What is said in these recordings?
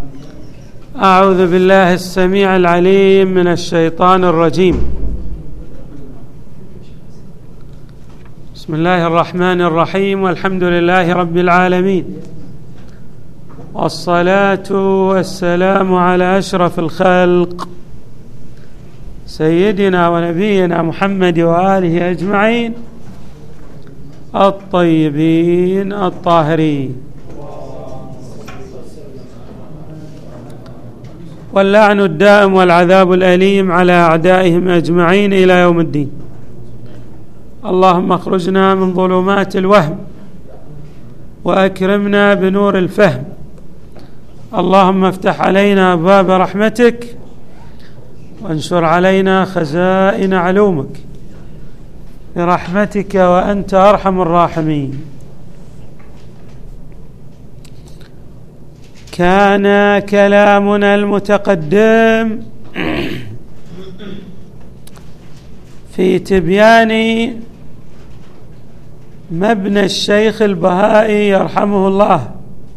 أعوذ بالله السميع العليم من الشيطان الرجيم. بسم الله الرحمن الرحيم، والحمد لله رب العالمين، والصلاة والسلام على أشرف الخلق سيدنا ونبينا محمد وآله أجمعين الطيبين الطاهرين، واللعن الدائم والعذاب الأليم على أعدائهم أجمعين إلى يوم الدين. اللهم اخرجنا من ظلمات الوهم وأكرمنا بنور الفهم. اللهم افتح علينا أبواب رحمتك وانشر علينا خزائن علومك برحمتك وأنت أرحم الراحمين. كان كلامنا المتقدم في تبيان مبنى الشيخ البهائي يرحمه الله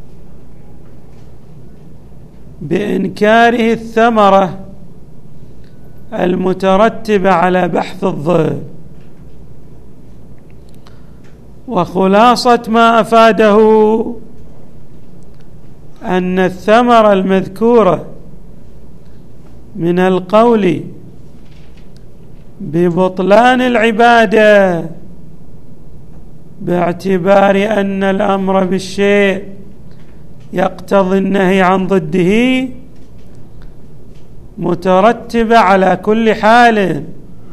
بإنكاره الثمرة المترتبة على بحث الضد، وخلاصة ما أفاده أن الثمرة المذكورة من القول ببطلان العبادة باعتبار أن الأمر بالشيء يقتضي النهي عن ضده مترتبة على كل حال،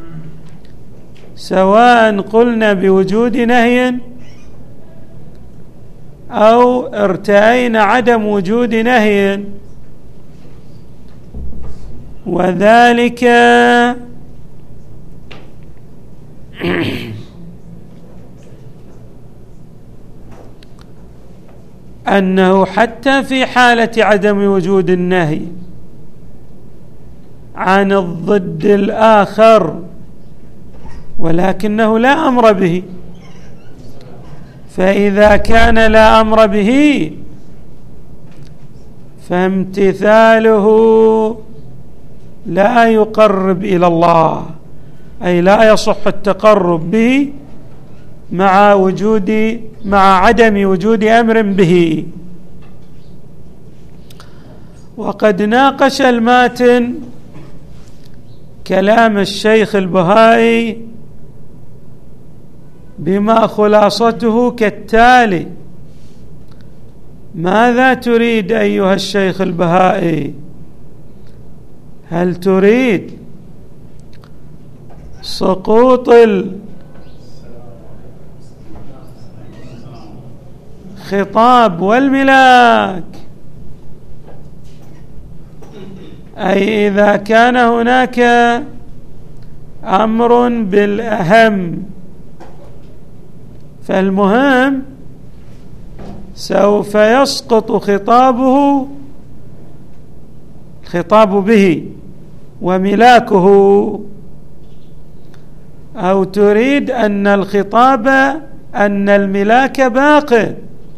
سواء قلنا بوجود نهي أو ارتأينا عدم وجود نهي، وذلك أنه حتى في حالة عدم وجود النهي عن الضد الآخر ولكنه لا أمر به، فإذا كان لا أمر به فامتثاله لا يقرب إلى الله، أي لا يصح التقرب به مع عدم وجود أمر به. وقد ناقش الماتن كلام الشيخ البهائي بما خلاصته كالتالي: ماذا تريد أيها الشيخ البهائي؟ هل تريد سقوط الخطاب والملاك، أي إذا كان هناك أمر بالأهم فالمهم سوف يسقط الخطاب به وملاكه، أو تريد أن الملاك باق،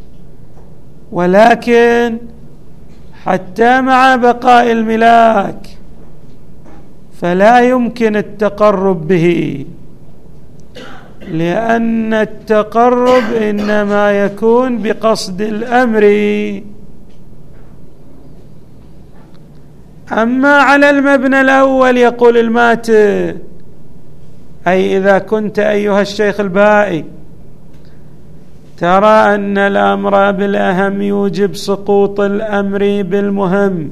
ولكن حتى مع بقاء الملاك فلا يمكن التقرب به، لأن التقرب إنما يكون بقصد الأمر. أما على المبنى الأول يقول الماتن، أي إذا كنت أيها الشيخ البهائي ترى أن الأمر بالأهم يوجب سقوط الأمر بالمهم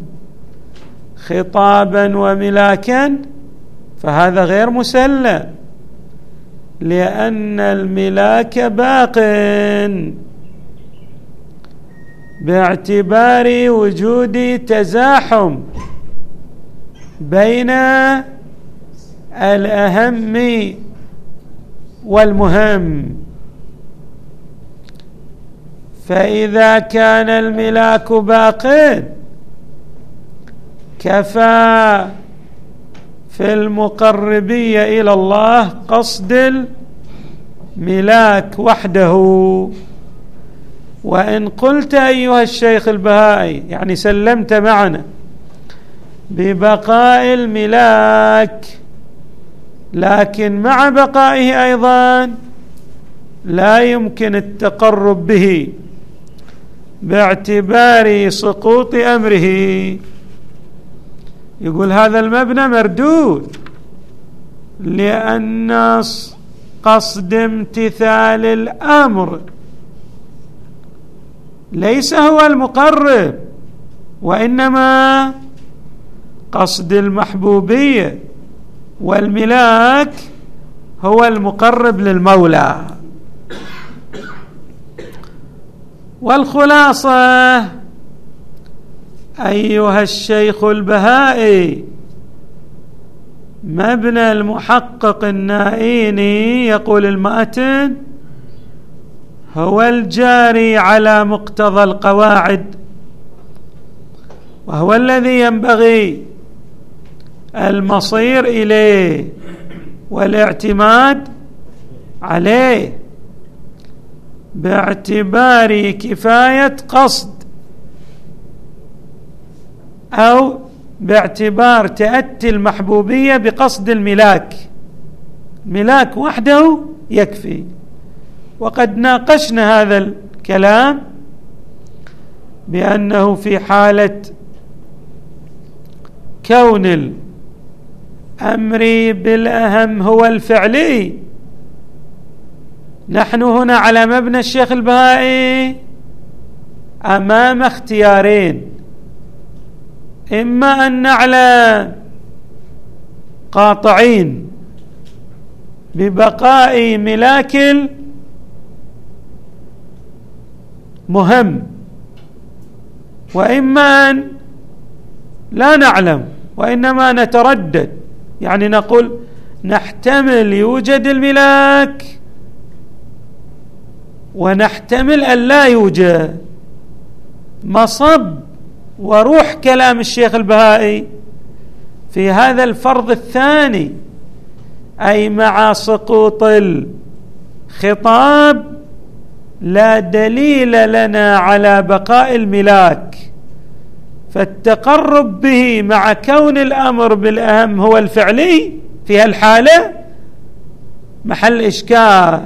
خطابا وملاكا، فهذا غير مسلم، لأن الملاك باق باعتبار وجود تزاحم بين الأهم والمهم. فإذا كان الملاك باق كفى في المقربية إلى الله قصد الملاك وحده، وإن قلت أيها الشيخ البهائي يعني سلمت معنا ببقاء الملاك، لكن مع بقائه أيضا لا يمكن التقرب به باعتبار سقوط أمره، يقول هذا المبنى مردود، لأن قصد امتثال الأمر ليس هو المقرب، وإنما قصد المحبوبية والملاك هو المقرب للمولى. والخلاصة أيها الشيخ البهائي، مبنى المحقق النائيني يقول الماتن هو الجاري على مقتضى القواعد، وهو الذي ينبغي المصير إليه والاعتماد عليه باعتبار كفاية قصد أو باعتبار تأتي المحبوبية بقصد الملاك، ملاك وحده يكفي. وقد ناقشنا هذا الكلام بأنه في حالة كون الأمر بالأهم هو الفعلي، نحن هنا على مبنى الشيخ البهائي أمام اختيارين: إما أن نعلم قاطعين ببقاء ملاك مهم، وإما أن لا نعلم وإنما نتردد، يعني نقول نحتمل يوجد الملاك ونحتمل أن لا يوجد. مصب وروح كلام الشيخ البهائي في هذا الفرض الثاني، أي مع سقوط الخطاب لا دليل لنا على بقاء الملاك، فالتقرب به مع كون الأمر بالأهم هو الفعلي في هالحالة محل إشكال،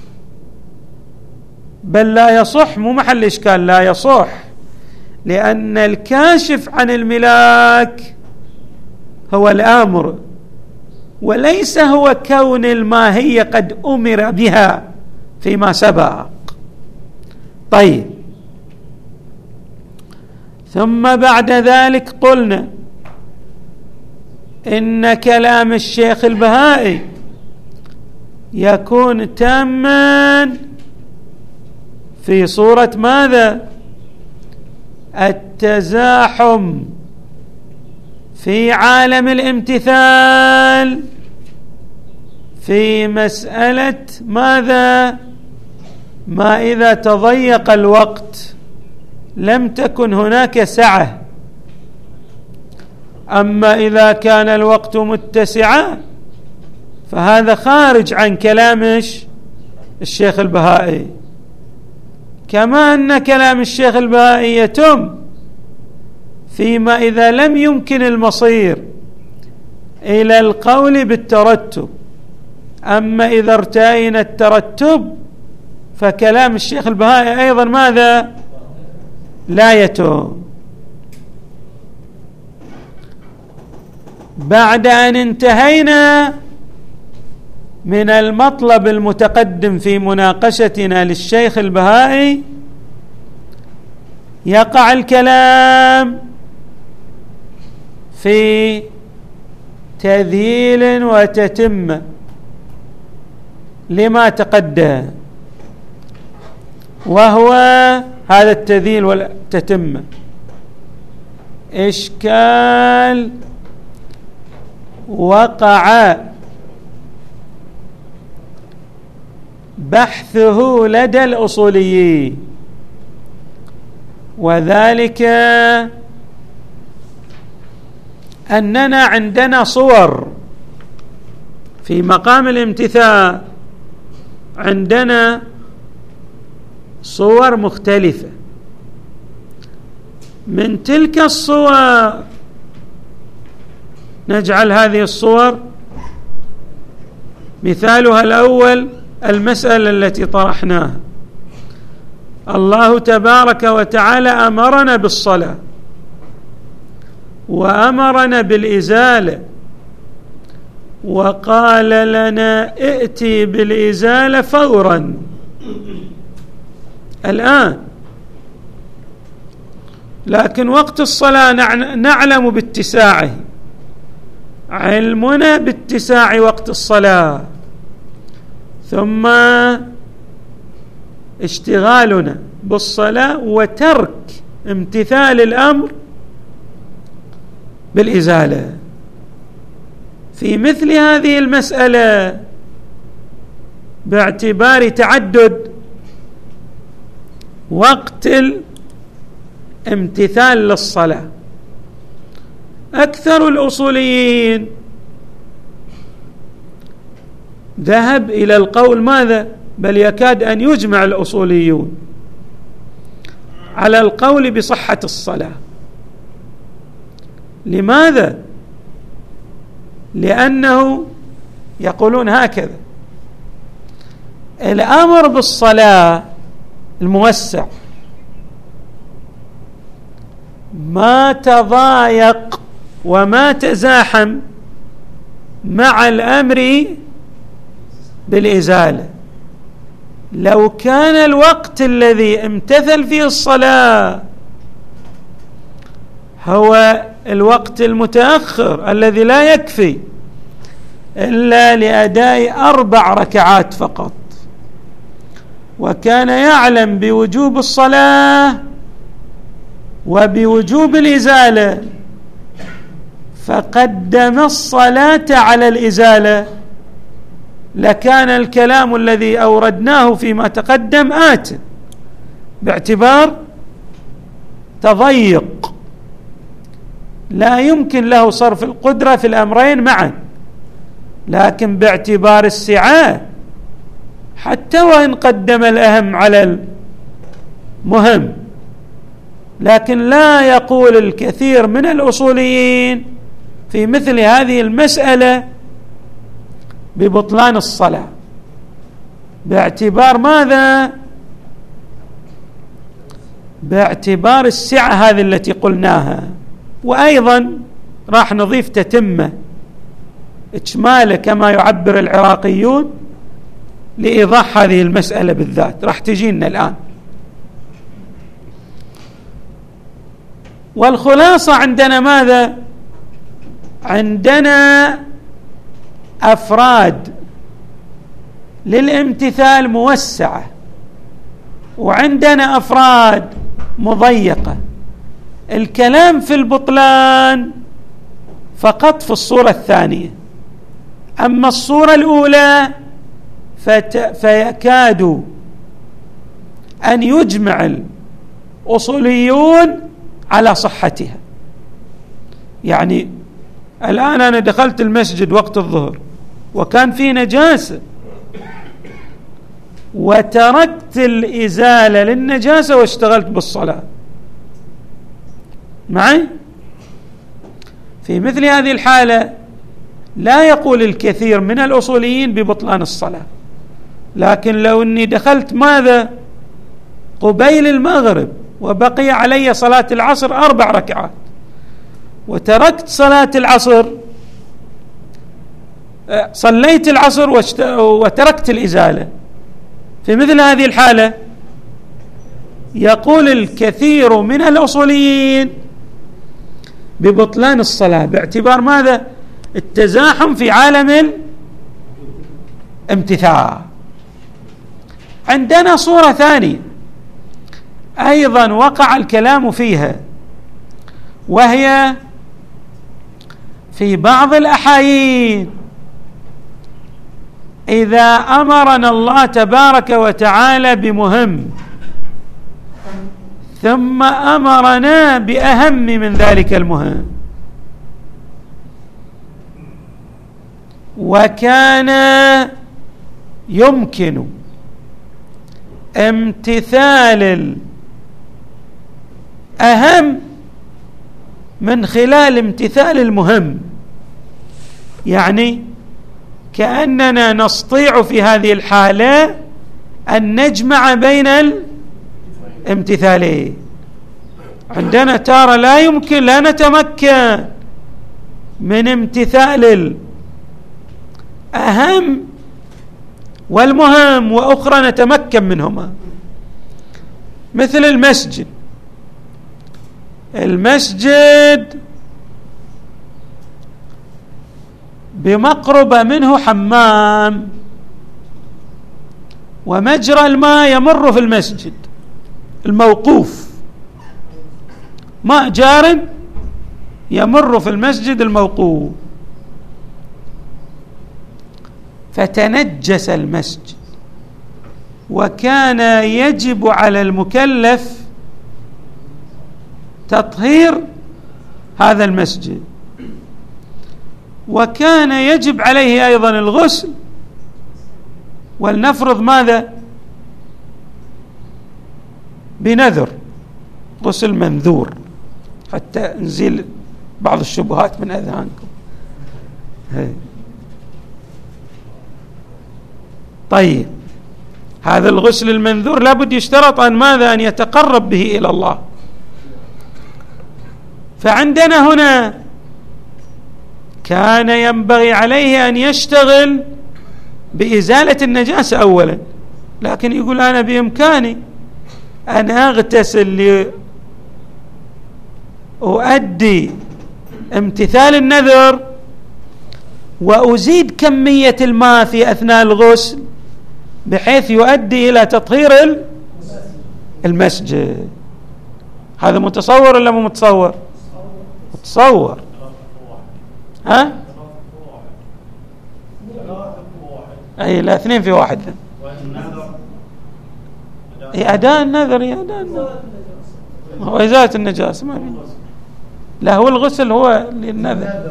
بل لا يصح، مو محل إشكال، لا يصح، لأن الكاشف عن الملاك هو الأمر وليس هو كون الماهية قد أمر بها فيما سبق. طيب، ثم بعد ذلك قلنا إن كلام الشيخ البهائي يكون تاما في صورة ماذا؟ التزاحم في عالم الامتثال في مسألة ماذا؟ ما إذا تضيق الوقت لم تكن هناك سعة، أما إذا كان الوقت متسعا فهذا خارج عن كلام الشيخ البهائي. كما أن كلام الشيخ البهائي يتم فيما إذا لم يمكن المصير إلى القول بالترتب، أما إذا ارتأينا الترتب فكلام الشيخ البهائي أيضا ماذا؟ لا يتم. بعد أن انتهينا من المطلب المتقدم في مناقشتنا للشيخ البهائي، يقع الكلام في تذييل وتتمة لما تقدم، وهو هذا التذييل والتتمة إشكال وقع بحثه لدى الأصوليين، وذلك أننا عندنا صور في مقام الامتثال، عندنا صور مختلفة. من تلك الصور نجعل هذه الصور مثالها الأول المسألة التي طرحناها. الله تبارك وتعالى أمرنا بالصلاة وأمرنا بالإزالة، وقال لنا ائتي بالإزالة فورا الآن، لكن وقت الصلاة نعلم باتساعه، علمنا باتساع وقت الصلاة، ثم اشتغالنا بالصلاة وترك امتثال الأمر بالإزالة. في مثل هذه المسألة باعتبار تعدد وقت الامتثال للصلاة، أكثر الأصوليين ذهب إلى القول ماذا؟ بل يكاد أن يجمع الأصوليون على القول بصحة الصلاة. لماذا؟ لأنه يقولون هكذا: الأمر بالصلاة الموسع ما تضايق وما تزاحم مع الأمر بالإزالة. لو كان الوقت الذي امتثل فيه الصلاة هو الوقت المتأخر الذي لا يكفي إلا لأداء 4 ركعات فقط، وكان يعلم بوجوب الصلاة وبوجوب الإزالة فقدم الصلاة على الإزالة، لكان الكلام الذي أوردناه فيما تقدم آت باعتبار تضيق لا يمكن له صرف القدرة في الأمرين معا، لكن باعتبار السعة حتى وإن قدم الأهم على المهم. لكن لا يقول الكثير من الأصوليين في مثل هذه المسألة ببطلان الصلاة، باعتبار ماذا؟ باعتبار السعة هذه التي قلناها. وأيضا راح نضيف تتمة إجمالة كما يعبر العراقيون لإيضاح هذه المسألة بالذات، راح تجينا الآن. والخلاصة عندنا ماذا؟ عندنا أفراد للامتثال موسعة، وعندنا أفراد مضيقة. الكلام في البطلان فقط في الصورة الثانية، أما الصورة الأولى فيكاد أن يجمع الأصوليون على صحتها. يعني الآن أنا دخلت المسجد وقت الظهر وكان في نجاسة وتركت الإزالة للنجاسة واشتغلت بالصلاة معي. في مثل هذه الحالة لا يقول الكثير من الأصوليين ببطلان الصلاة، لكن لو أني دخلت ماذا؟ قبيل المغرب وبقي علي صلاة العصر 4 ركعات وتركت صلاة العصر، صليت العصر وتركت الإزالة، في مثل هذه الحالة يقول الكثير من الأصوليين ببطلان الصلاة باعتبار ماذا؟ التزاحم في عالم الامتثال. عندنا صورة ثانية أيضا وقع الكلام فيها، وهي في بعض الأحايين إذا أمرنا الله تبارك وتعالى بمهم ثم أمرنا بأهم من ذلك المهم، وكان يمكن امتثال الأهم من خلال امتثال المهم. يعني كأننا نستطيع في هذه الحالة أن نجمع بين الامتثالين. عندنا تارة لا نتمكن من امتثال الأهم والمهم، وأخرى نتمكن منهما، مثل المسجد بمقربة منه حمام، ومجرى الماء يمر في المسجد الموقوف، ماء جار يمر في المسجد الموقوف، فتنجس المسجد، وكان يجب على المكلف تطهير هذا المسجد، وكان يجب عليه أيضا الغسل. ولنفرض ماذا؟ بنذر، غسل منذور، حتى نزيل بعض الشبهات من أذهانكم. طيب، هذا الغسل المنذور لابد يشترط أن ماذا؟ أن يتقرب به إلى الله. فعندنا هنا كان ينبغي عليه أن يشتغل بإزالة النجاسة أولا، لكن يقول أنا بإمكاني أن أغتسل لأؤدي امتثال النذر، وأزيد كمية الماء في أثناء الغسل بحيث يؤدي إلى تطهير المسجد. هذا متصور ولا مو متصور؟ متصور. ها؟ أي لا، 2 في 1. أداء النذر، هو إزالة النجاسة، ما في. لا، هو الغسل هو للنذر.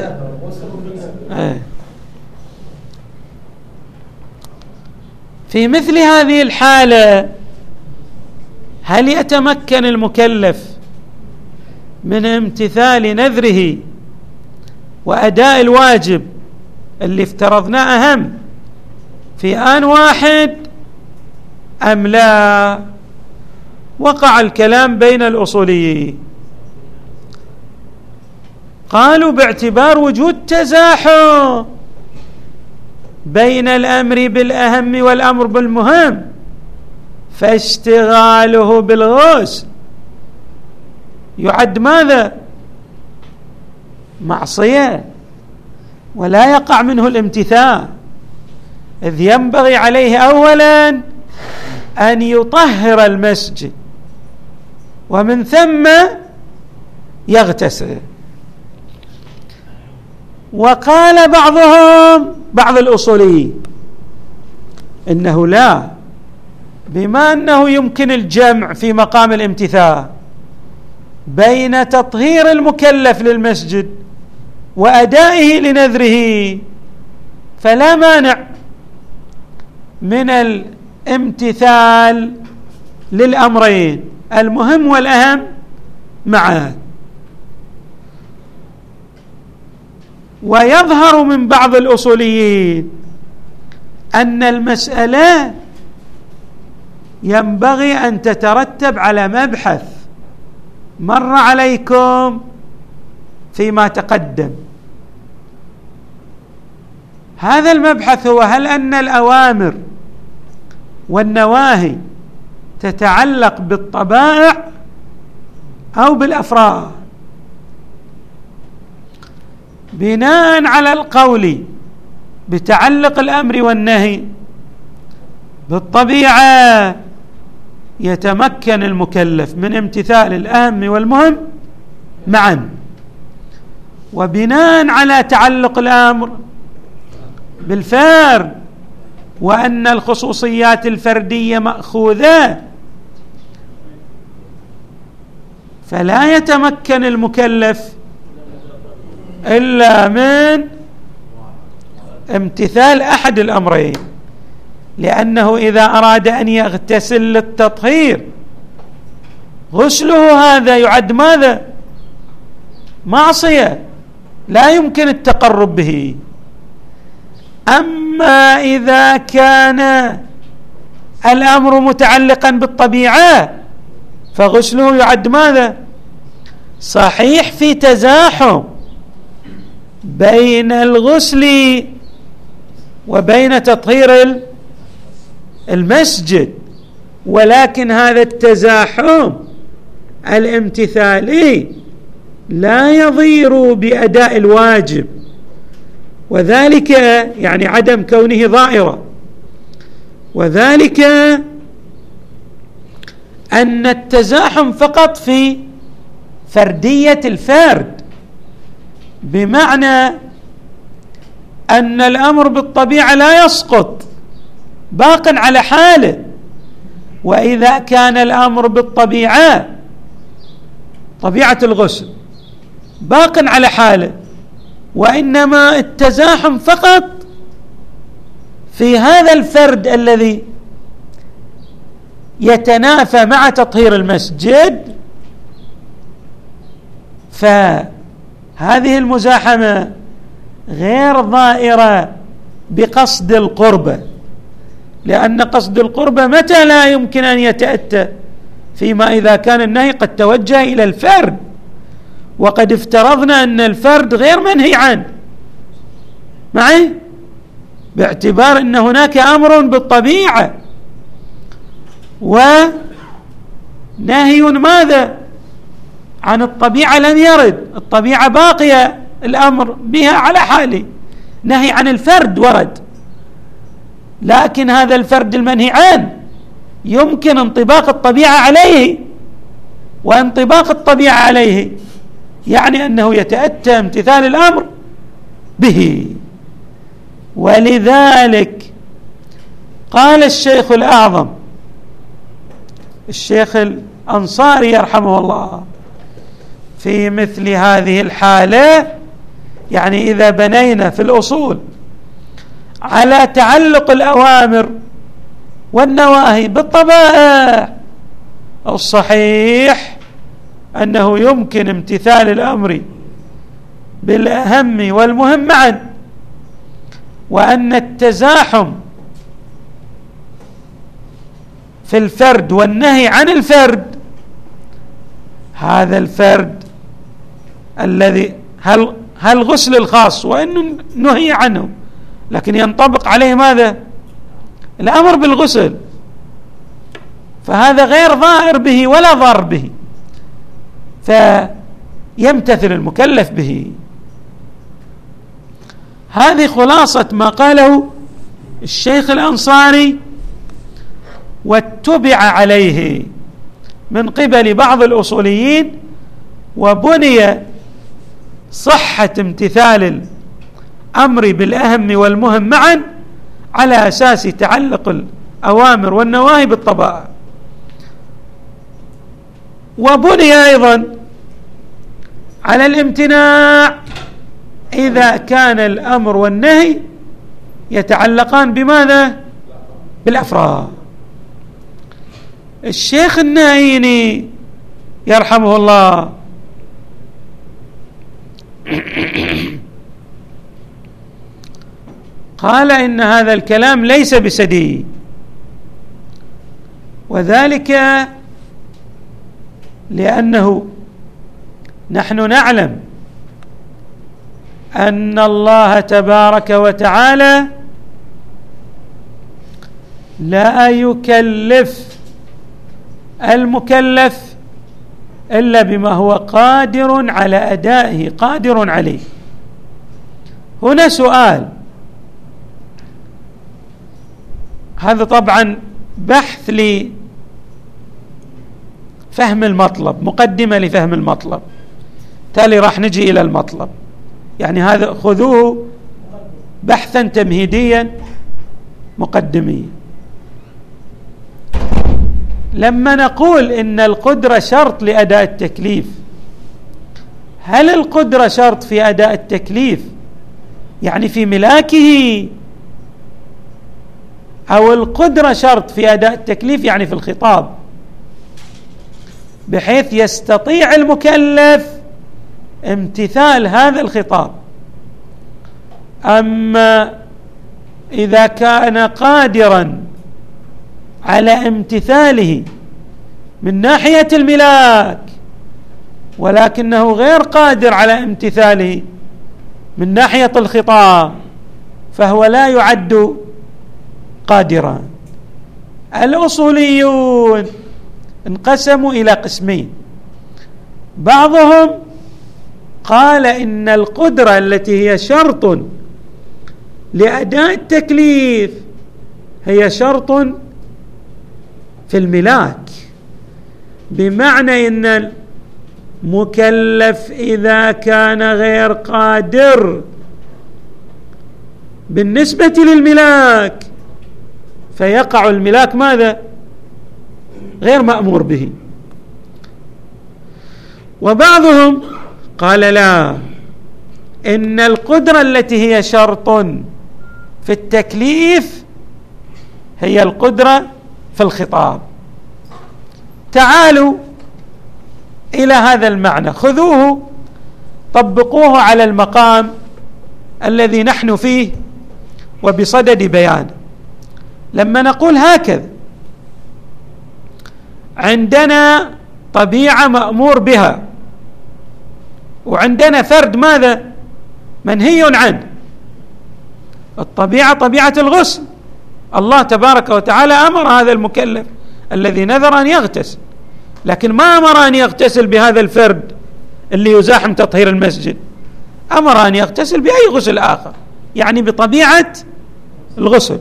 في مثل هذه الحالة هل يتمكن المكلف من امتثال نذره وأداء الواجب اللي افترضناه أهم في آن واحد أم لا؟ وقع الكلام بين الأصوليين. قالوا باعتبار وجود تزاحم بين الأمر بالأهم والأمر بالمهم، فاشتغاله بالغسل يعد ماذا؟ معصية، ولا يقع منه الامتثال، إذ ينبغي عليه أولا أن يطهر المسجد ومن ثم يغتسل. وقال بعض الأصوليين إنه لا، بما أنه يمكن الجمع في مقام الامتثال بين تطهير المكلف للمسجد وأدائه لنذره، فلا مانع من الامتثال للأمرين المهم والأهم معا. ويظهر من بعض الأصوليين أن المسألة ينبغي أن تترتب على مبحث مر عليكم فيما تقدم. هذا المبحث هو: هل أن الأوامر والنواهي تتعلق بالطبائع أو بالأفراد؟ بناء على القول بتعلق الأمر والنهي بالطبيعة يتمكن المكلف من امتثال الأهم والمهم معا، وبناء على تعلق الأمر بالفرد وأن الخصوصيات الفردية مأخوذة، فلا يتمكن المكلف إلا من امتثال أحد الأمرين. لأنه إذا أراد أن يغتسل للتطهير غسله هذا يعد ماذا؟ معصية لا يمكن التقرب به. أما إذا كان الأمر متعلقا بالطبيعة فغسله يعد ماذا؟ صحيح في تزاحم بين الغسل وبين تطهير المسجد، ولكن هذا التزاحم الامتثالي لا يضير بأداء الواجب، وذلك يعني عدم كونه ضائرة، وذلك أن التزاحم فقط في فردية الفرد، بمعنى أن الأمر بالطبيعة لا يسقط باق على حاله. وإذا كان الأمر بالطبيعة طبيعة الغسل باق على حاله، وإنما التزاحم فقط في هذا الفرد الذي يتنافى مع تطهير المسجد، فهذه المزاحمة غير ضائرة بقصد القربة، لأن قصد القربة متى لا يمكن أن يتأتى؟ فيما إذا كان النهي قد توجه إلى الفرد، وقد افترضنا أن الفرد غير منهي عنه معي، باعتبار أن هناك أمر بالطبيعة ونهي ماذا؟ عن الطبيعة لم يرد، الطبيعة باقية الأمر بها على حاله، نهي عن الفرد ورد، لكن هذا الفرد المنهي عنه يمكن انطباق الطبيعة عليه، وانطباق الطبيعة عليه يعني أنه يتأتى امتثال الأمر به. ولذلك قال الشيخ الأعظم الشيخ الأنصاري يرحمه الله في مثل هذه الحالة، يعني إذا بنينا في الأصول على تعلق الأوامر والنواهي بالطبائع، الصحيح أنه يمكن امتثال الأمر بالأهم والمهم معا، وأن التزاحم في الفرد والنهي عن الفرد، هذا الفرد الذي هل غسل الخاص وإنه نهي عنه، لكن ينطبق عليه ماذا؟ الأمر بالغسل، فهذا غير ضائر به ولا ضار به، فيمتثل المكلف به. هذه خلاصة ما قاله الشيخ الأنصاري، واتبع عليه من قبل بعض الأصوليين، وبني صحة امتثال الأمر بالأهم والمهم معا على أساس تعلق الأوامر والنواهي بالطبائع. وبني أيضا على الامتناع إذا كان الأمر والنهي يتعلقان بماذا؟ بالأفراد. الشيخ النايني يرحمه الله قال إن هذا الكلام ليس بسديد، وذلك لأنه نحن نعلم أن الله تبارك وتعالى لا يكلف المكلف إلا بما هو قادر على أدائه، قادر عليه. هنا سؤال، هذا طبعا بحث لفهم المطلب، مقدمة لفهم المطلب، تالي راح نجي إلى المطلب، يعني هذا خذوه بحثا تمهيديا مقدميا. لما نقول إن القدرة شرط لأداء التكليف، هل القدرة شرط في أداء التكليف يعني في ملاكه، أو القدرة شرط في أداء التكليف، يعني في الخطاب، بحيث يستطيع المكلف امتثال هذا الخطاب. أما إذا كان قادرا على امتثاله من ناحية الملاك، ولكنه غير قادر على امتثاله من ناحية الخطاب، فهو لا يعد قادرا. الأصوليون انقسموا إلى قسمين: بعضهم قال إن القدرة التي هي شرط لأداء التكليف هي شرط في الملاك، بمعنى إن المكلف إذا كان غير قادر بالنسبة للملاك فيقع الملاك ماذا؟ غير مأمور به. وبعضهم قال لا، إن القدرة التي هي شرط في التكليف هي القدرة في الخطاب. تعالوا إلى هذا المعنى، خذوه طبقوه على المقام الذي نحن فيه وبصدد بيانه. لما نقول هكذا: عندنا طبيعة مأمور بها، وعندنا فرد ماذا؟ منهي عنه. الطبيعة طبيعة الغسل، الله تبارك وتعالى أمر هذا المكلف الذي نذر أن يغتسل، لكن ما أمر أن يغتسل بهذا الفرد اللي يزاحم تطهير المسجد، أمر أن يغتسل بأي غسل آخر، يعني بطبيعة الغسل.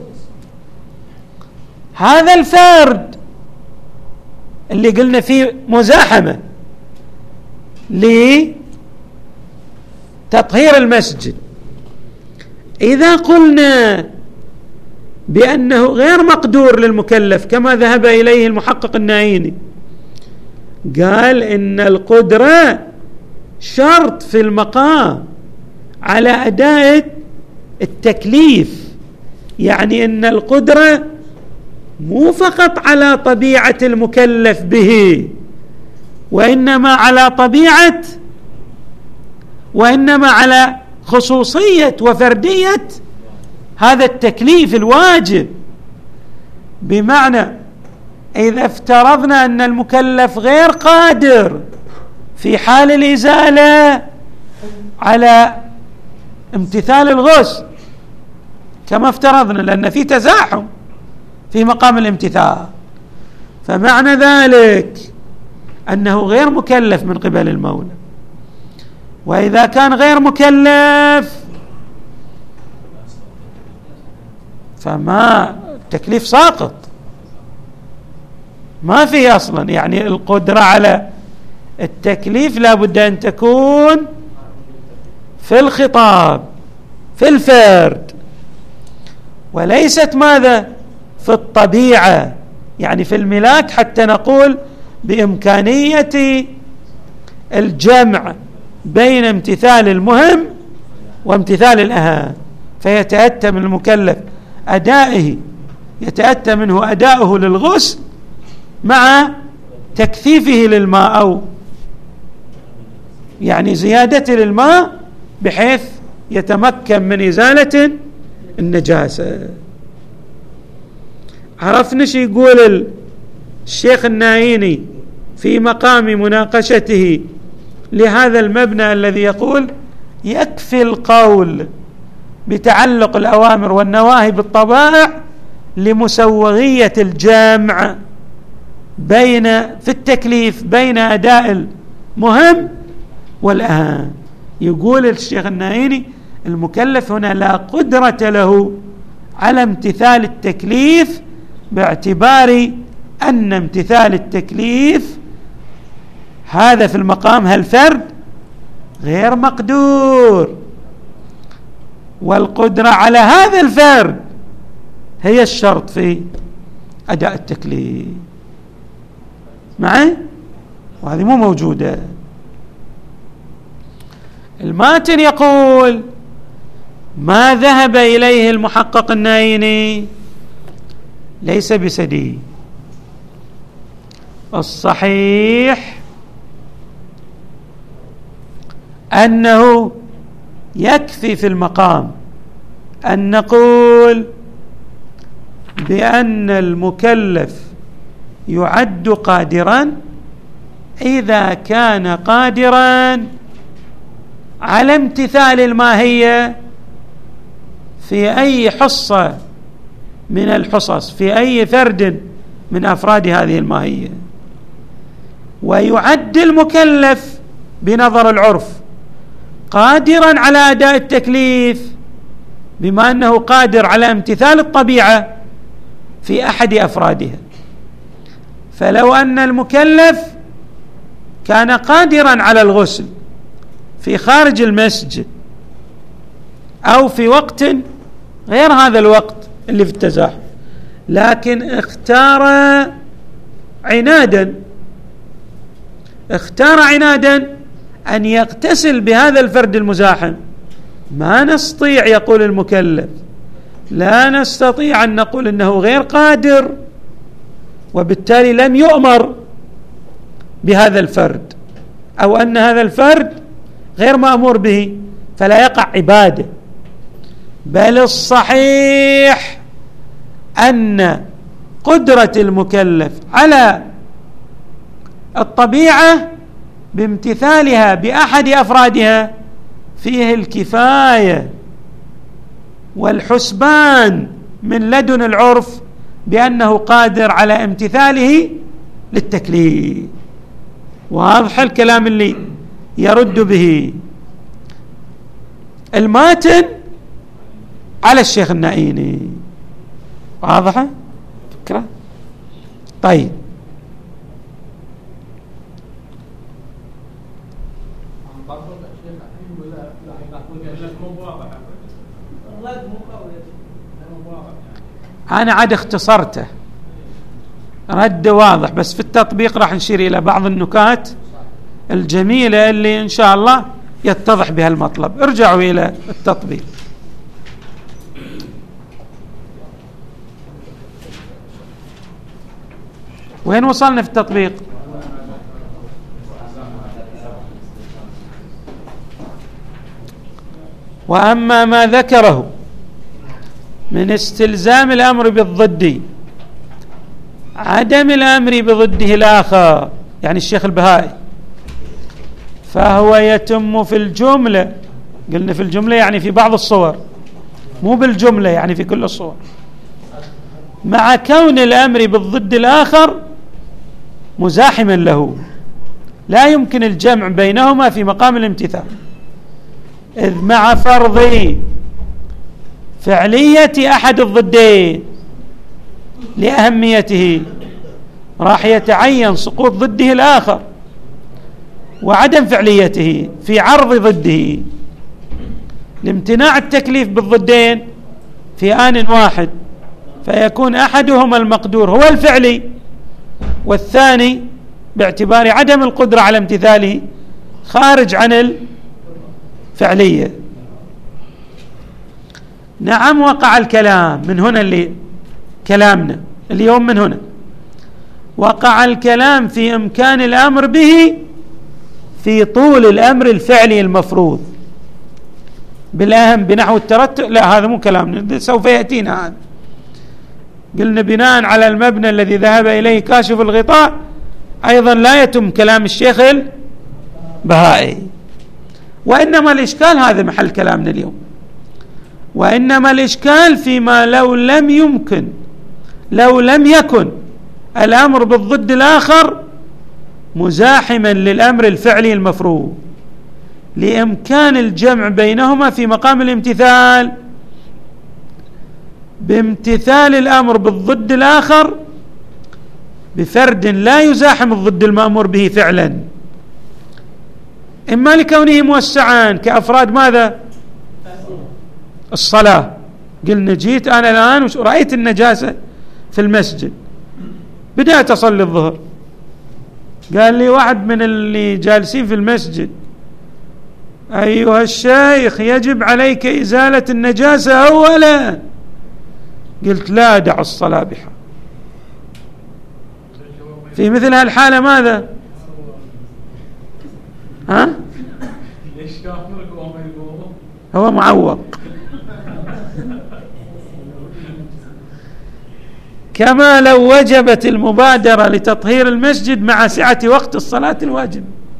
هذا الفرد اللي قلنا فيه مزاحمة لتطهير المسجد، إذا قلنا بأنه غير مقدور للمكلف كما ذهب إليه المحقق النايني، قال إن القدرة شرط في المقام على أداء التكليف، يعني إن القدرة مو فقط على طبيعة المكلف به، وإنما على خصوصية وفردية هذا التكليف الواجب. بمعنى إذا افترضنا أن المكلف غير قادر في حال الإزالة على امتثال الغسل كما افترضنا، لأن في تزاحم في مقام الامتثال، فمعنى ذلك أنه غير مكلف من قبل المولى. وإذا كان غير مكلف فما التكليف ساقط، ما فيه أصلا. يعني القدرة على التكليف لا بد أن تكون في الخطاب، في الفرد، وليست ماذا؟ في الطبيعة، يعني في الملاك، حتى نقول بإمكانية الجمع بين امتثال المهم وامتثال الأهم، فيتأتى من المكلف يتأتى منه أداؤه للغسل مع تكثيفه للماء، أو يعني زيادة للماء بحيث يتمكن من إزالة النجاسة. عرفنا شو يقول الشيخ النايني في مقام مناقشته لهذا المبنى الذي يقول: يكفي القول بتعلق الأوامر والنواهي بالطبائع لمسوغية الجمع في التكليف بين أداء المهم والأهم. يقول الشيخ النايني: المكلف هنا لا قدرة له على امتثال التكليف، باعتبار أن امتثال التكليف هذا في المقام هالفرد غير مقدور، والقدرة على هذا الفرد هي الشرط في أداء التكليف. معي؟ وهذه مو موجودة. الماتن يقول: ما ذهب إليه المحقق النايني ليس بسديد. الصحيح أنه يكفي في المقام أن نقول بأن المكلف يعد قادرا إذا كان قادرا على امتثال الماهية في أي حصة من الحصص، في أي فرد من أفراد هذه الماهية. ويعد المكلف بنظر العرف قادرا على أداء التكليف بما أنه قادر على امتثال الطبيعة في أحد أفرادها. فلو أن المكلف كان قادرا على الغسل في خارج المسجد أو في وقت غير هذا الوقت اللي في التزاحم، لكن اختار عنادا أن يغتسل بهذا الفرد المزاحم، ما نستطيع، يقول المكلف، لا نستطيع أن نقول أنه غير قادر وبالتالي لم يؤمر بهذا الفرد، أو أن هذا الفرد غير مأمور به فلا يقع عبادة. بل الصحيح أن قدرة المكلف على الطبيعة بامتثالها بأحد أفرادها فيه الكفاية والحسبان من لدن العرف بأنه قادر على امتثاله للتكليف. واضح الكلام اللي يرد به الماتن على الشيخ النائيني. واضحة فكرة؟ طيب، أنا عاد اختصرته رد واضح، بس في التطبيق راح نشير إلى بعض النكات الجميلة اللي إن شاء الله يتضح بها المطلب. ارجعوا إلى التطبيق. وين وصلنا في التطبيق؟ وأما ما ذكره من استلزام الأمر بالضد، عدم الأمر بضده الآخر، يعني الشيخ البهائي، فهو يتم في الجملة. قلنا في الجملة يعني في بعض الصور، مو بالجملة يعني في كل الصور، مع كون الأمر بالضد الآخر مزاحما له، لا يمكن الجمع بينهما في مقام الامتثال، إذ مع فرض فعلية أحد الضدين لأهميته راح يتعين سقوط ضده الآخر وعدم فعليته في عرض ضده، لامتناع التكليف بالضدين في آن واحد، فيكون أحدهما المقدور هو الفعلي، والثاني باعتبار عدم القدرة على امتثاله خارج عن الفعلية. نعم، وقع الكلام من هنا، اللي كلامنا اليوم من هنا، وقع الكلام في إمكان الأمر به في طول الأمر الفعلي المفروض بالأهم بنحو الترتب. لا، هذا مو كلامنا، سوف يأتينا هذا. قلنا بناء على المبنى الذي ذهب إليه كاشف الغطاء أيضا لا يتم كلام الشيخ البهائي، وإنما الإشكال، هذا محل كلامنا اليوم، وإنما الإشكال فيما لو لم يكن الأمر بالضد الآخر مزاحما للأمر الفعلي المفروض لإمكان الجمع بينهما في مقام الامتثال بامتثال الأمر بالضد الآخر بفرد لا يزاحم الضد المأمور به فعلا، إما لكونه موسعا كأفراد ماذا؟ الصلاة. قلنا جيت أنا الآن ورأيت النجاسة في المسجد، بدأت أصلي الظهر، قال لي واحد من اللي جالسين في المسجد: أيها الشيخ، يجب عليك إزالة النجاسة أولا. قلت: لا، دع الصلاة بها. في مثل هالحالة ماذا؟ ها؟ هو معوق. كما لو وجبت المبادرة لتطهير المسجد مع سعة وقت الصلاة الواجب،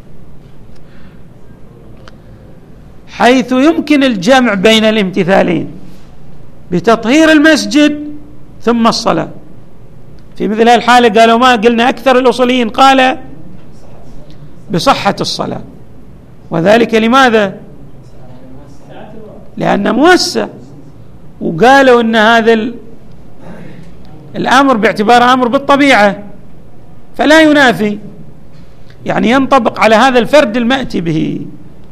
حيث يمكن الجمع بين الامتثالين بتطهير المسجد ثم الصلاة. في مثل هالحالة قالوا ما قلنا أكثر الأصوليين قال بصحة الصلاة، وذلك لماذا؟ لأنه موسع، وقالوا أن هذا الأمر باعتبار أمر بالطبيعة فلا ينافي، يعني ينطبق على هذا الفرد المأتي به،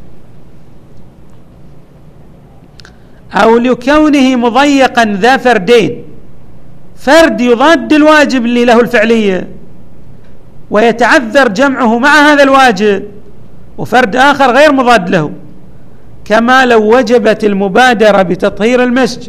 أو لكونه مضيقا ذا فردين، فرد يضاد الواجب اللي له الفعلية ويتعذر جمعه مع هذا الواجب، وفرد آخر غير مضاد له، كما لو وجبت المبادرة بتطهير المسجد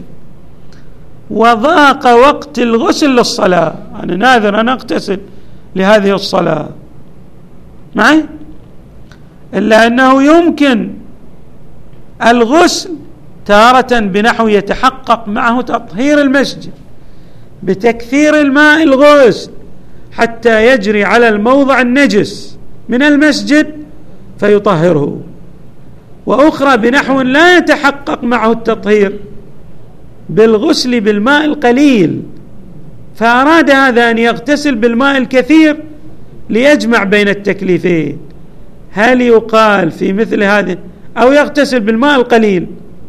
وضاق وقت الغسل للصلاة. أنا ناذر أن أغتسل لهذه الصلاة معي، إلا أنه يمكن الغسل تارة بنحو يتحقق معه تطهير المسجد بتكثير الماء الغسل حتى يجري على الموضع النجس من المسجد فيطهره، وأخرى بنحو لا يتحقق معه التطهير بالغسل بالماء القليل، فأراد هذا أن يغتسل بالماء الكثير ليجمع بين التكليفين. هل يقال في مثل هذه أو يغتسل بالماء القليل؟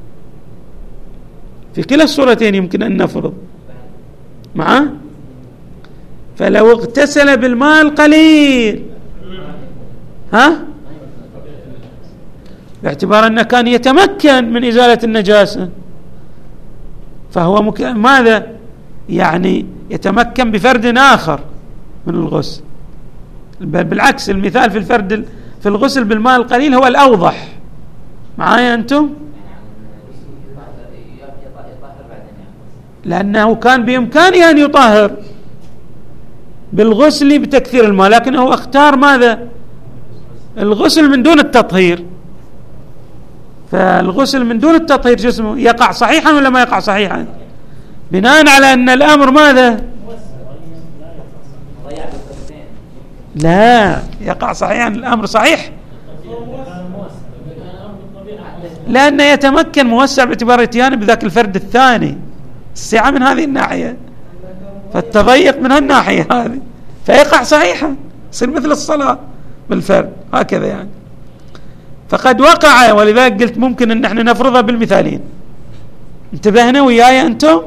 في كلا الصورتين يمكن أن نفرض معه. فلو اغتسل بالماء القليل باعتبار أنه كان يتمكن من إزالة النجاسة، فهو ماذا؟ يعني يتمكن بفرد آخر من الغسل. بالعكس المثال في الفرد في الغسل بالماء القليل هو الأوضح. معايا أنتم؟ لأنه كان بإمكانه أن يطهر بالغسل بتكثير الماء، لكنه اختار ماذا؟ الغسل من دون التطهير. فالغسل من دون التطهير جسمه يقع صحيحا ولا ما يقع صحيحا؟ بناء على أن الأمر ماذا؟ لا يقع صحيحا، الأمر صحيح لأنه يتمكن موسع باعتبار اتيانه بذاك الفرد الثاني، السعة من هذه الناحية، فالتضيق من هالناحية هذه، فيقع صحيحا، يصير مثل الصلاة بالفرد هكذا يعني. فقد وقع، ولذلك قلت ممكن أن احنا نفرضها بالمثالين. انتبهنا وياي أنتم؟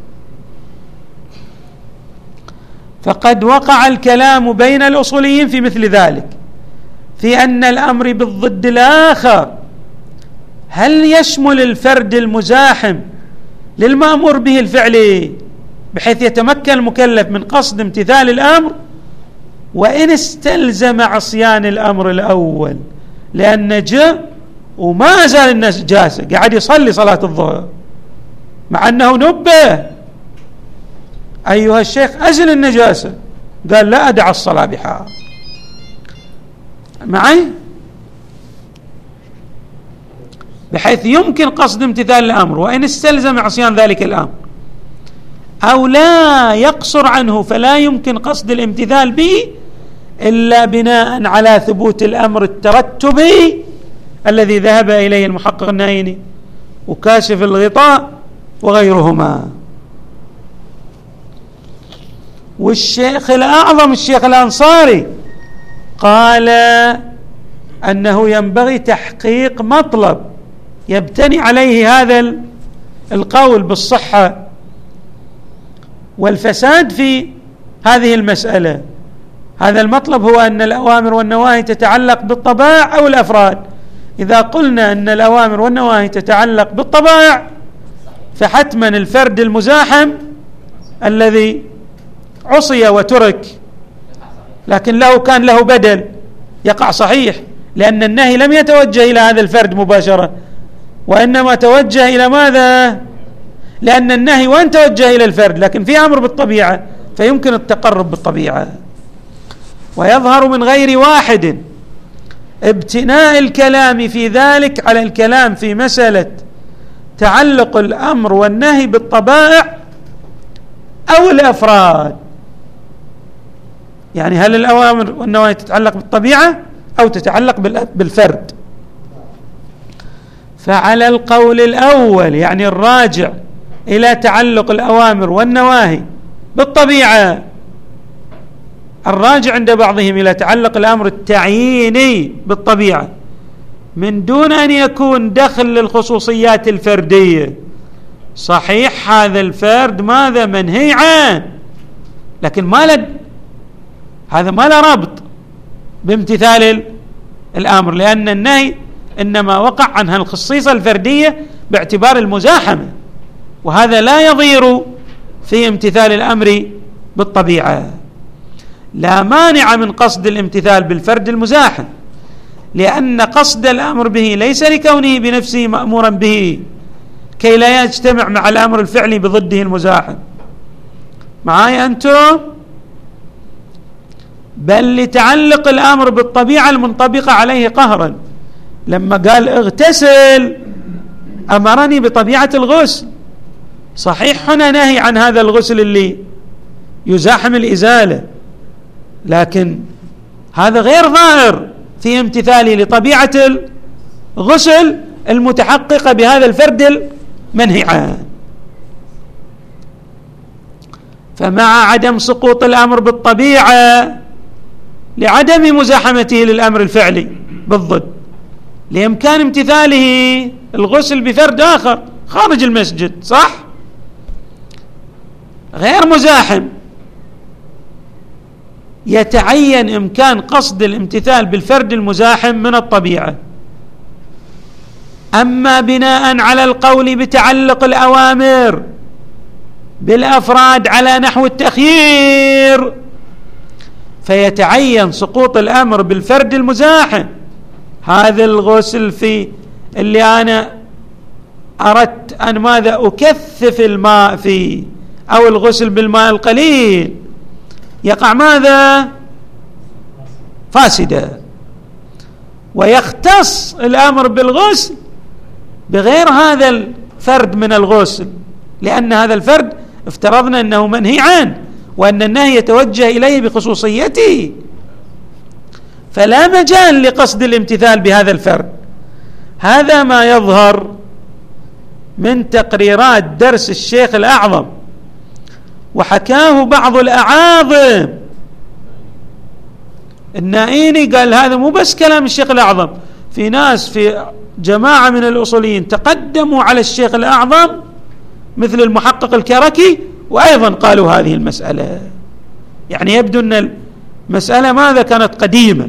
فقد وقع الكلام بين الأصوليين في مثل ذلك، في أن الأمر بالضد الآخر هل يشمل الفرد المزاحم للمأمور به الفعلي بحيث يتمكن المكلف من قصد امتثال الأمر، وإن استلزم عصيان الأمر الأول، لأن جاء وما أزال الناس جالسة قاعد يصلي صلاة الظهر مع أنه نبه أيها الشيخ أزل النجاسة، قال لا أدع الصلاة بحال. معي؟ بحيث يمكن قصد امتثال الأمر وإن استلزم عصيان ذلك الأمر، أو لا يقصر عنه فلا يمكن قصد الامتثال به إلا بناء على ثبوت الأمر الترتبي الذي ذهب إليه المحقق النايني وكاشف الغطاء وغيرهما. والشيخ الأعظم الشيخ الأنصاري قال أنه ينبغي تحقيق مطلب يبتني عليه هذا القول بالصحة والفساد في هذه المسألة. هذا المطلب هو أن الأوامر والنواهي تتعلق بالطبائع أو الأفراد. إذا قلنا أن الأوامر والنواهي تتعلق بالطبائع فحتما الفرد المزاحم الذي عصي وترك لكن كان له بدل يقع صحيح، لأن النهي لم يتوجه إلى هذا الفرد مباشرة، وإنما توجه إلى ماذا؟ لأن النهي وإن توجه إلى الفرد لكن في أمر بالطبيعة فيمكن التقرب بالطبيعة. ويظهر من غير واحد ابتناء الكلام في ذلك على الكلام في مسألة تعلق الأمر والنهي بالطبائع أو الأفراد. يعني هل الأوامر والنواهي تتعلق بالطبيعة أو تتعلق بالفرد؟ فعلى القول الأول يعني الراجع إلى تعلق الأوامر والنواهي بالطبيعة، الراجع عند بعضهم إلى تعلق الأمر التعييني بالطبيعة من دون أن يكون دخل للخصوصيات الفردية. صحيح هذا الفرد ماذا منهي عنه، لكن هذا ما له ربط بامتثال الأمر، لأن النهي إنما وقع عنها الخصيصة الفردية باعتبار المزاحمة، وهذا لا يضير في امتثال الأمر بالطبيعة. لا مانع من قصد الامتثال بالفرد المزاحم، لأن قصد الأمر به ليس لكونه بنفسه مأمورا به كي لا يجتمع مع الأمر الفعلي بضده المزاحم. معايا أنتم؟ بل لتعلق الأمر بالطبيعة المنطبقة عليه قهرا. لما قال اغتسل أمرني بطبيعة الغسل، صحيح هنا نهي عن هذا الغسل اللي يزاحم الإزالة، لكن هذا غير ظاهر في امتثالي لطبيعة الغسل المتحققة بهذا الفرد المنهي عنه. فمع عدم سقوط الأمر بالطبيعة لعدم مزاحمته للأمر الفعلي بالضد، لإمكان امتثاله الغسل بفرد آخر خارج المسجد، صح؟ غير مزاحم، يتعين إمكان قصد الامتثال بالفرد المزاحم من الطبيعة. أما بناء على القول بتعلق الأوامر بالأفراد على نحو التخيير فيتعين سقوط الأمر بالفرد المزاحم. هذا الغسل في اللي أنا أردت أن ماذا أكثف الماء فيه، أو الغسل بالماء القليل، يقع ماذا؟ فاسدة. ويختص الأمر بالغسل بغير هذا الفرد من الغسل، لأن هذا الفرد افترضنا أنه منهي عنه وأن النهي يتوجه إليه بخصوصيته، فلا مجال لقصد الامتثال بهذا الفرد. هذا ما يظهر من تقريرات درس الشيخ الأعظم، وحكاه بعض الأعاظم. النائيني قال هذا مو بس كلام الشيخ الأعظم، في ناس في جماعة من الأصوليين تقدموا على الشيخ الأعظم مثل المحقق الكركي وأيضا قالوا هذه المسألة. يعني يبدو أن المسألة ماذا كانت قديمة،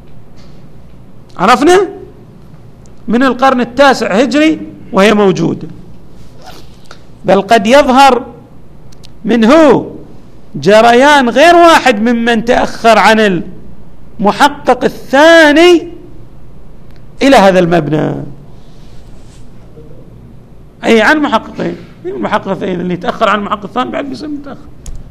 عرفنا من القرن 9 هجري وهي موجودة، بل قد يظهر منه جريان غير واحد ممن تأخر عن المحقق الثاني إلى هذا المبنى. أي عن محققين، المحقق الثاني اللي يتأخر عن المحقق الثاني بعد بيصير متأخر.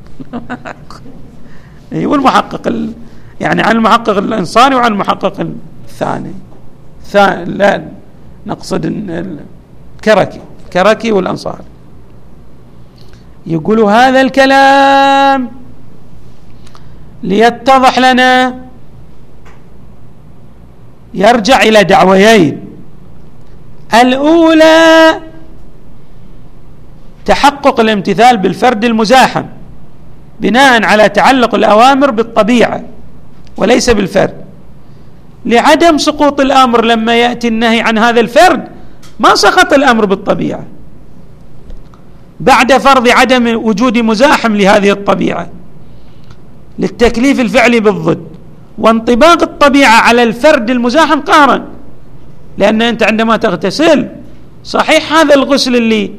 أي والمحقق يعني عن المحقق الأنصاري وعن المحقق الثاني لا نقصد الكركي والأنصاري. يقول هذا الكلام ليتضح لنا يرجع إلى دعويين. الأولى تحقق الامتثال بالفرد المزاحم بناء على تعلق الأوامر بالطبيعة وليس بالفرد، لعدم سقوط الأمر لما يأتي النهي عن هذا الفرد ما سقط الأمر بالطبيعة بعد فرض عدم وجود مزاحم لهذه الطبيعة للتكليف الفعلي بالضد وانطباق الطبيعة على الفرد المزاحم قهرا. لأن أنت عندما تغتسل صحيح هذا الغسل اللي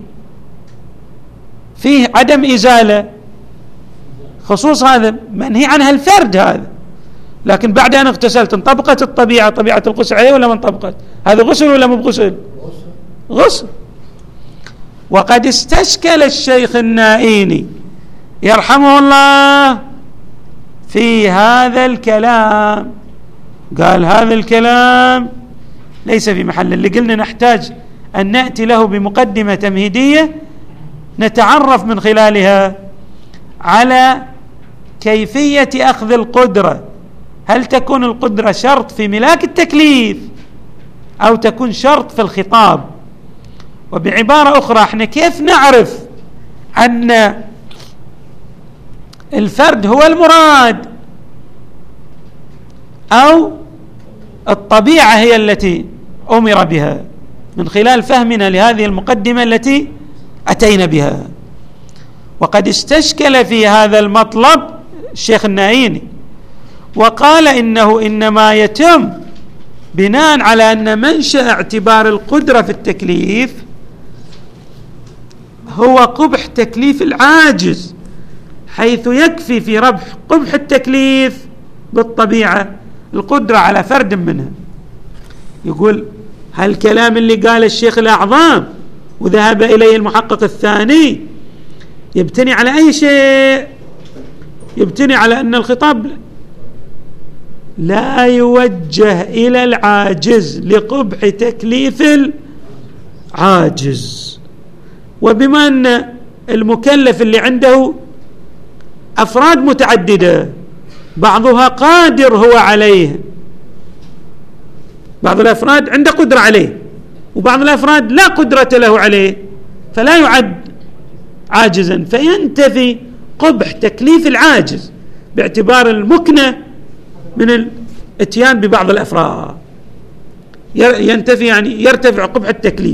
فيه عدم إزالة خصوص هذا منهي عنها الفرد هذا، لكن بعد أن اغتسلت انطبقت الطبيعة، طبيعة الغسل عليه ولا ما انطبقت؟ هذا غسل ولا مو بغسل؟ غسل. وقد استشكل الشيخ النائيني يرحمه الله في هذا الكلام. قال هذا الكلام ليس في محل، اللي قلنا نحتاج أن نأتي له بمقدمة تمهيدية نتعرف من خلالها على كيفية أخذ القدرة. هل تكون القدرة شرط في ملاك التكليف أو تكون شرط في الخطاب؟ وبعبارة أخرى احنا كيف نعرف أن الفرد هو المراد أو الطبيعة هي التي أمر بها؟ من خلال فهمنا لهذه المقدمة التي أتينا بها. وقد استشكل في هذا المطلب الشيخ النايني وقال إنه إنما يتم بناء على أن منشأ اعتبار القدرة في التكليف هو قبح تكليف العاجز، حيث يكفي في ربح قبح التكليف بالطبيعة القدرة على فرد منها. يقول هالكلام اللي قال الشيخ الأعظم وذهب إليه المحقق الثاني يبتني على أي شيء؟ يبتني على أن الخطاب لا يوجه إلى العاجز لقبح تكليف العاجز، وبما أن المكلف اللي عنده أفراد متعددة بعضها قادر هو عليه، بعض الأفراد عنده قدرة عليه وبعض الأفراد لا قدرة له عليه، فلا يعد عاجزا، فينتفي قبح تكليف العاجز باعتبار المكنة من الاتيان ببعض الأفراد، ينتفي يعني يرتفع قبح التكليف.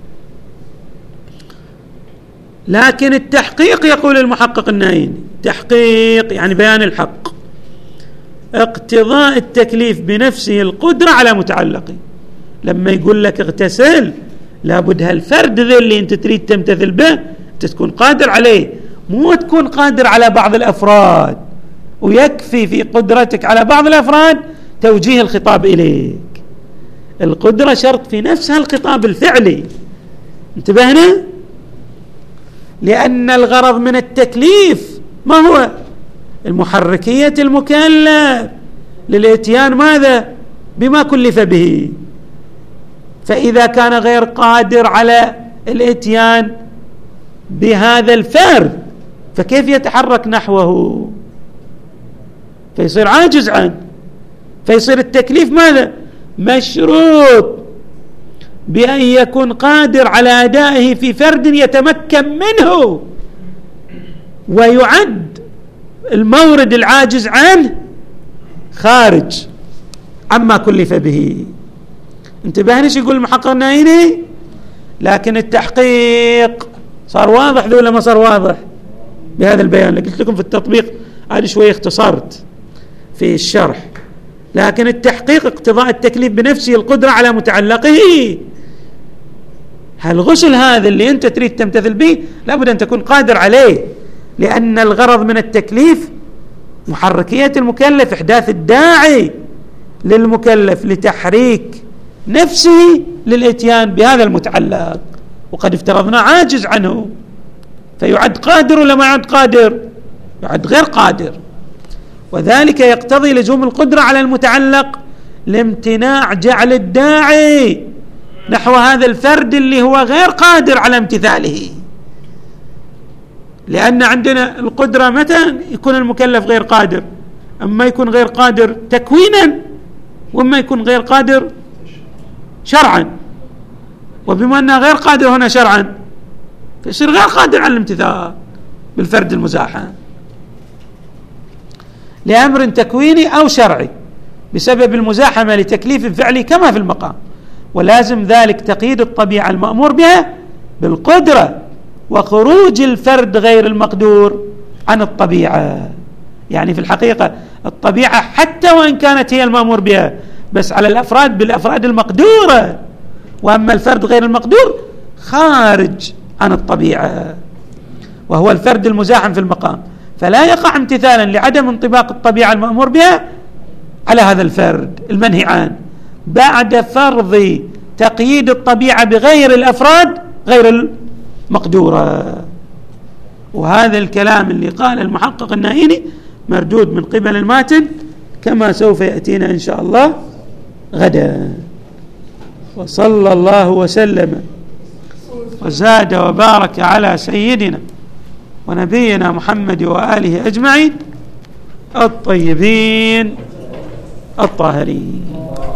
لكن التحقيق يقول المحقق النايني، تحقيق يعني بيان الحق، اقتضاء التكليف بنفسه القدرة على متعلقه. لما يقول لك اغتسل لابد هالفرد ذي اللي انت تريد تمتثل به انت تكون قادر عليه، مو تكون قادر على بعض الأفراد، ويكفي في قدرتك على بعض الأفراد توجيه الخطاب إليك. القدرة شرط في نفسها الخطاب الفعلي، انتبهنا؟ لأن الغرض من التكليف ما هو؟ المحركية المكلف للإتيان ماذا؟ بما كلف به. فإذا كان غير قادر على الإتيان بهذا الفرد فكيف يتحرك نحوه؟ فيصير عاجز عنه، فيصير التكليف ماذا؟ مشروط بأن يكون قادر على أدائه في فرد يتمكن منه، ويعد المورد العاجز عنه خارج عما كلف به. انتبهنا ايش يقول المحقق النايني؟ لكن التحقيق صار واضح ولا ما صار واضح بهذا البيان؟ قلت لكم في التطبيق هذه شوية اختصرت في الشرح، لكن التحقيق اقتضاء التكليف بنفسه القدرة على متعلقه. هالغسل هذا اللي انت تريد تمتثل به لابد ان تكون قادر عليه، لأن الغرض من التكليف محركية المكلف، إحداث الداعي للمكلف لتحريك نفسه للإتيان بهذا المتعلق، وقد افترضنا عاجز عنه، فيعد قادر ولا ما يعد قادر؟ يعد غير قادر. وذلك يقتضي لزوم القدرة على المتعلق لامتناع جعل الداعي نحو هذا الفرد اللي هو غير قادر على امتثاله. لأن عندنا القدرة متى يكون المكلف غير قادر؟ أما يكون غير قادر تكوينا، وأما يكون غير قادر شرعا. وبما أنه غير قادر هنا شرعا فيصير غير قادر على الامتثال بالفرد المزاحم لأمر تكويني أو شرعي بسبب المزاحمة لتكليف فعلي كما في المقام. ولازم ذلك تقييد الطبيعة المأمور بها بالقدرة وخروج الفرد غير المقدور عن الطبيعة. يعني في الحقيقة الطبيعة حتى وإن كانت هي المأمور بها بس على الأفراد بالأفراد المقدورة، وأما الفرد غير المقدور خارج عن الطبيعة وهو الفرد المزاحم في المقام، فلا يقع امتثالا لعدم انطباق الطبيعة المأمور بها على هذا الفرد المنهي عنه بعد فرض تقييد الطبيعة بغير الأفراد غير المقدورة. وهذا الكلام اللي قال المحقق النايني مردود من قبل الماتن كما سوف يأتينا إن شاء الله غدا. وصلى الله وسلم وزاد وبارك على سيدنا ونبينا محمد وآله أجمعين الطيبين الطاهرين.